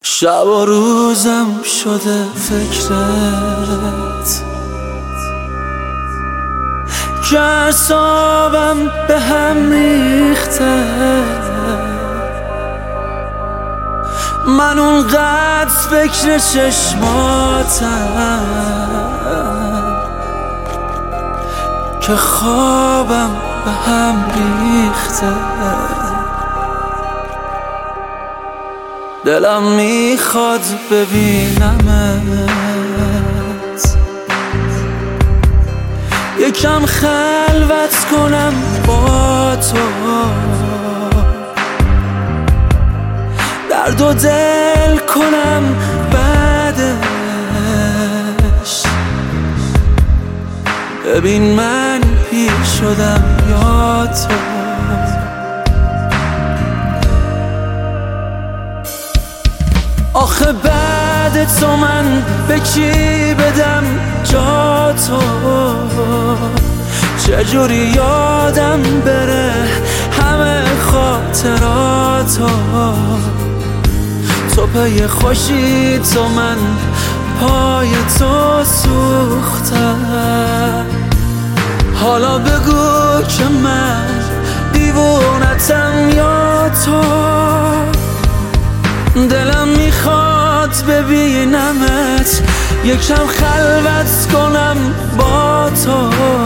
شب و روزم شده فکرت که اعصابم به هم ریخته. من اونقدر فکر چشماتم که خوابم به هم ریخته. دلم میخواد ببینمت، یکم خلوت کنم با تو، درد و دل کنم بعدش. ببین من پیر شدم یا تو. آخه بعد تو من به کی بدم جا تو؟ چجوری یادم بره همه خاطراتو؟ تو پی خوشی تو، من پای تو سوختم. حالا بگو که من دیوونتم یا تو؟ دلم میخواد ببینمت، یکم خلوت کنم با تو.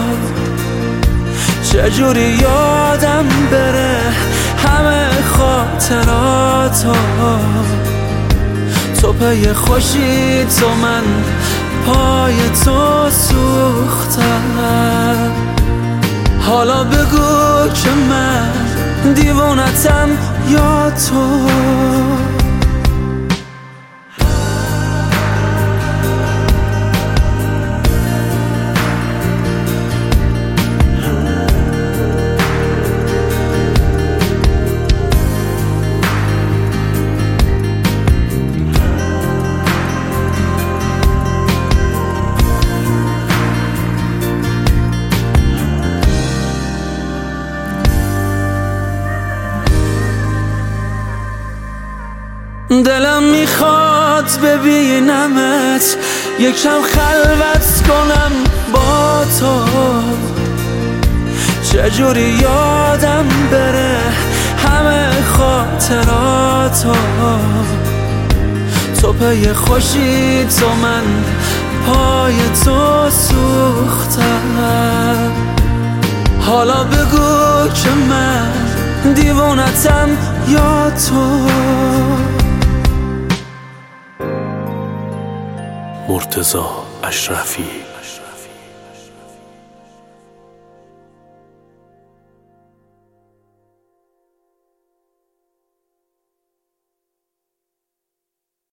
چجوری یادم بره همه خاطراتو؟ تو پی خوشی تو، من پای تو سوختم. حالا بگو که من دیوونتم یا تو؟ دلم میخواد ببینمت، یکم خلوت کنم با تو. چجوری یادم بره همه خاطراتو؟ تو پی خوشی تو، من پای تو سوختم. حالا بگو که من دیوونتم یا تو؟ مرتضی اشرفی